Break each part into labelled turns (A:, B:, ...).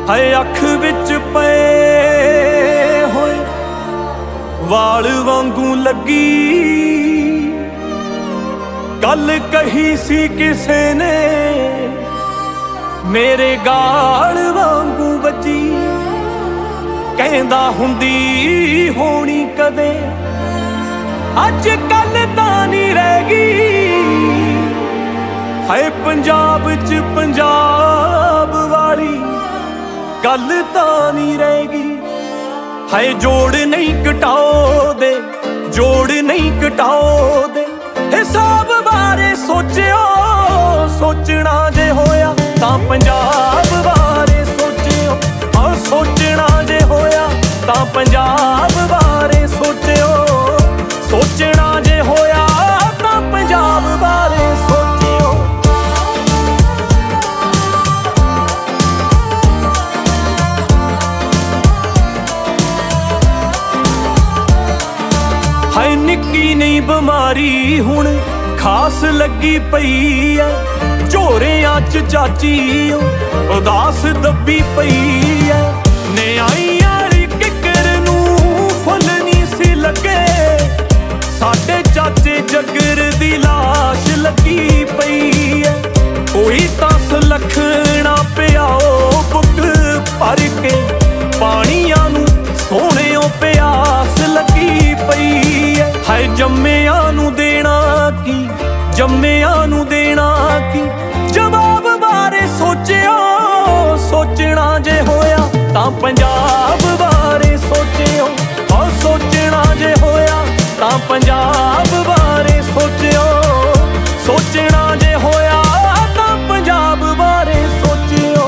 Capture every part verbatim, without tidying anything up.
A: ਹਾਏ ਅੱਖ ਵਿੱਚ ਪਏ ਹੋਏ ਵਾਲ ਵਾਂਗੂ ਲੱਗੀ, ਗੱਲ ਕਹੀ ਸੀ ਕਿਸੇ ਨੇ ਮੇਰੇ ਗਾਲ ਵਾਂਗੂ ਵੱਜੀ। ਕਹਿੰਦਾ ਹੁੰਦੀ ਹੋਣੀ ਕਦੇ, ਅੱਜ ਕੱਲ ਤਾਂ ਨਹੀਂ ਰਹਿ ਗਈ। ਹਾਏ ਪੰਜਾਬ 'ਚ ਪੰਜਾਬ ਵਾਲੀ ਗੱਲ ਤਾਂ ਨਹੀਂ ਰਹਿ ਗਈ। ਹਾਏ ਜੋੜ ਨਹੀਂ ਘਟਾਓਦੇ, ਜੋੜ ਨਹੀਂ ਘਟਾਓਦੇ, ਹਿਸਾਬ ਬਾਰੇ ਸੋਚਿਓ। ਸੋਚਣਾ ਜੇ ਹੋਇਆ ਤਾਂ ਪੰਜਾਬ ਬਾਰੇ ਸੋਚਿਓ, ਆ ਸੋਚਣਾ ਜੇ ਹੋਇਆ ਤਾਂ ਪੰਜਾਬ ਬਾਰੇ ਸੋਚਿਓ। ਸੋਚਣਾ ਜੇ ਹੋਇਆ ਤਾਂ ਪੰਜਾਬ ਬਾਰੇ ਸੋਚਿਓ। ਹਾਏ ਨਿੱਕੀ ਨਹੀਂ ਬਿਮਾਰੀ ਹੁਣ ਖਾਸ ਲੱਗੀ ਪਈ ਐ, ਝੋਰਿਆਂ 'ਚ ਚਾਚੀ ਉਦਾਸ ਦੱਬੀ ਪਈ ਐ। ਨਿਆਈਆਂ ਵਾਲੀ ਕਿੱਕਰ ਨੂੰ ਫੁੱਲ ਨਹੀਂ ਸੀ ਲੱਗੇ, ਸਾਡੇ ਚਾਚੇ ਜੱਗਰ ਦੀ ਲਾਸ਼ ਲੱਗੀ ਪਈ ਐ। ਕੋਈ ਤਾਂ ਸੁਲੱਖਣਾ ਪਿਆਓ ਬੁੱਕ ਭਰ ਕੇ, ਪਾਣੀਆਂ ਨੂੰ ਸੋਹਣਿਓ ਪਿਆਸ ਲੱਗੀ ਪਈ ਐ। ਹਾਏ ਜੰਮਿਆਂ ਨੂੰ ਦੇਣਾ ਕੀ, ਜੰਮਿਆਂ ਨੂੰ ਦੇਣਾ ਕੀ, ਜਵਾਬ ਬਾਰੇ ਸੋਚਿਓ। ਸੋਚਣਾ ਜੇ ਹੋਇਆ ਤਾਂ ਪੰਜਾਬ ਬਾਰੇ ਸੋਚਿਓ, ਆ ਸੋਚਣਾ ਜੇ ਹੋਇਆ ਤਾਂ ਪੰਜਾਬ ਬਾਰੇ ਸੋਚਿਓ। ਸੋਚਣਾ ਜੇ ਹੋਇਆ ਤਾਂ ਪੰਜਾਬ ਬਾਰੇ ਸੋਚਿਓ।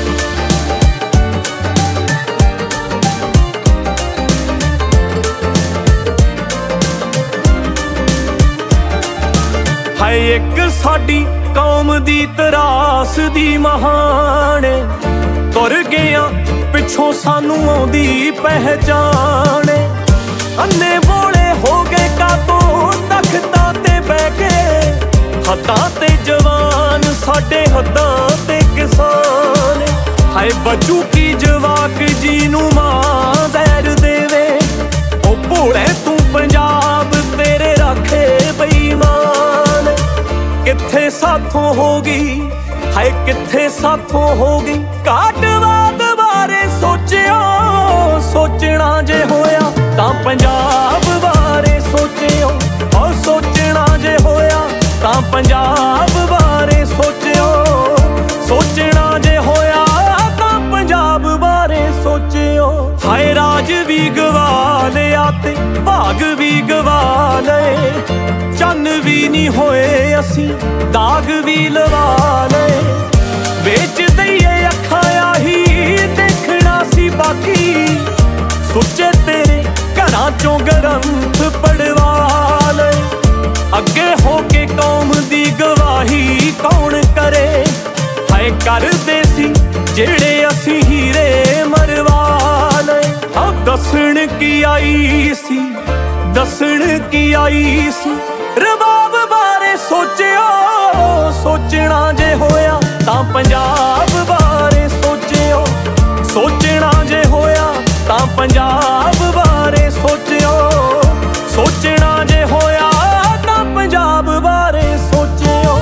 A: ਹਾਏ ਇੱਕ ਸਾਡੀ ਕੌਮ ਦੀ ਤਰਾਸ ਦੀ ਮਹਾਨ, ਤੁਰ ਗਿਆ ਪਿੱਛੋਂ ਸਾਨੂੰ ਆਉਂਦੀ ਪਹਿਚਾਣ। ਅੰਨੇ ਬੋਲੇ ਹੋ ਗਏ ਕਾਤੋਂ ਤਖਤਾਂ ਤੇ ਬਹਿ ਕੇ, ਹੱਦਾਂ ਤੇ ਜਵਾਨ ਸਾਡੇ ਹੱਦਾਂ ਤੇ ਕਿਸਾਨ। ਹਾਏ ਬੱਚੂ ਕੀ ਜਵਾਕ ਜੀ ਨੂੰ ਮਾਂ ਜ਼ਹਿਰ ਦੇਵੇ, ਉਹ ਭੋਲੇ ਤੂੰ ਪੰਜਾਬ ਤੇਰੇ ਰਾਖੇ ਬੇਈਮਾਨ। ਕਿੱਥੇ ਸਾਥੋਂ ਹੋ ਗਈ, ਹਾਏ ਕਿੱਥੇ ਸਾਥੋਂ ਹੋ ਗਈ ਕਾਟਵਾਦ ਬਾਰੇ ਸੋਚਿਓ। ਸੋਚਣਾ ਜੇ ਹੋਇਆ ਤਾਂ ਪੰਜਾਬ ਬਾਰੇ ਸੋਚਿਓ, ਉਹ ਸੋਚਣਾ ਜੇ ਹੋਇਆ ਤਾਂ ਪੰਜਾਬ ਬਾਰੇ ਸੋਚਿਓ। ਸੋਚਣਾ ਜੇ ਹੋਇਆ ਤਾਂ ਪੰਜਾਬ ਬਾਰੇ ਸੋਚਿਓ। ਹਾਏ ਰਾਜ ਵੀ ਗਵਾ ਲਿਆ ਤੇ ਭਾਗ ਵੀ ਗਵਾ ਲਏ, ਚੰਨ ਵੀ ਨਹੀਂ ਹੋਏ ਅਸੀਂ ਦਾਗ ਵੀ ਲਵਾ ਲਏ। ਵੇਚ ਦਈਏ ਅੱਖਾਂ ਆਹੀ ਦੇਖਣਾ ਸੀ ਬਾਕੀ, ਸੁੱਚੇ ਤੇਰੇ ਘਰਾਂ ਚੋਂ ਗ੍ਰੰਥ ਪੜਵਾ ਲਏ। ਅੱਗੇ ਹੋ ਕੇ ਕੌਮ ਦੀ ਗਵਾਹੀ ਕੌਣ ਕਰੇ, ਹਾਏ ਕਰਦੇ ਸੀ ਜਿਹੜੇ ਅਸੀਂ ਹੀਰੇ ਮਰਵਾ ਲਏ। ਹਾਂ ਦੱਸਣ ਕੀ ਆਈ ਸੀ, ਦੱਸਣ ਕੀ ਆਈ ਸੀ, ਰਬਾਬ ਬਾਰੇ ਸੋਚਿਓ। ਸੋਚਣਾ ਜੇ ਹੋਇਆ ਤਾਂ ਪੰਜਾਬ ਬਾਰੇ ਸੋਚਿਓ। ਸੋਚਣਾ ਜੇ ਹੋਇਆ ਤਾਂ ਪੰਜਾਬ ਬਾਰੇ ਸੋਚਿਓ। ਸੋਚਣਾ ਜੇ ਹੋਇਆ ਤਾਂ ਪੰਜਾਬ ਬਾਰੇ ਸੋਚਿਓ।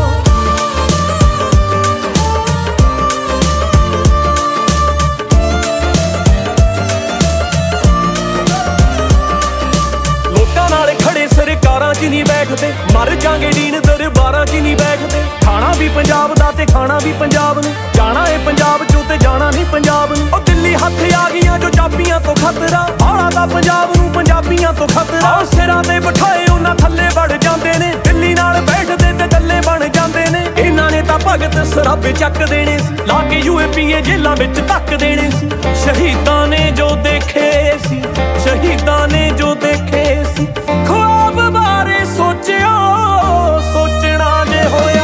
A: ਲੋਕਾਂ ਨਾਲ ਖੜੇ ਸਰਕਾਰਾਂ 'ਚ ਨਹੀਂ ਬੈਠਦੇ, ਮਰ ਜਾਂਗੇ ਡੀਨ ਦਰਬਾਰਾਂ 'ਚ ਨਹੀਂ ਬੈਠਦੇ। ਖਾਣਾ ਵੀ ਪੰਜਾਬ ਦਾ ਤੇ ਖਾਣਾ ਵੀ ਪੰਜਾਬ ਨੂੰ, ਜਾਣਾ ਏ ਪੰਜਾਬ 'ਚੋਂ ਤੇ ਜਾਣਾ ਨਹੀਂ ਪੰਜਾਬ ਨੂੰ। ਉਹ ਦਿੱਲੀ ਹੱਥ ਆ ਗਈਆਂ ਜੋ ਚਾਬੀਆਂ ਤੋਂ ਖਤਰਾ, ਆਲਾ ਦਾ ਪੰਜਾਬ ਨੂੰ ਪੰਜਾਬੀਆਂ ਤੋਂ ਖਤਰਾ। ਉਹ ਸਿਰਾਂ ਤੇ ਬਿਠਾਏ ਉਹਨਾਂ ਥੱਲੇ ਵੜ ਜਾਂਦੇ ਨੇ, ਦਿੱਲੀ ਨਾਲ ਬੈਠਦੇ ਤੇ ਦੱਲੇ ਬਣ ਜਾਂਦੇ ਨੇ। ਇਹਨਾਂ ਨੇ ਤਾਂ ਭਗਤ ਸਰਾਬੇ ਚੱਕ ਦੇਣੇ ਸੀ, ਲਾ ਕੇ ਯੂ ਏ ਪੀ ਏ ਜੇਲਾਂ ਵਿੱਚ ਧੱਕ ਦੇਣੇ ਸੀ। ਸ਼ਹੀਦਾਂ ਨੇ ਜੋ ਦੇਖੇ ਸੀ, ਸ਼ਹੀਦਾਂ ਨੇ ਜੋ ਦੇਖੇ ਸੀ, ਖ਼ੁਆਬ ਬਾਰੇ ਸੋਚਿਓ। ਸੋਚਣਾ ਜੇ ਹੋਇਆ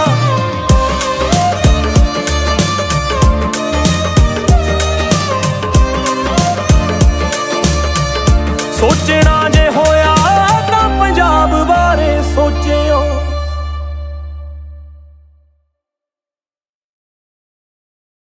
A: ਸੋਚਣਾ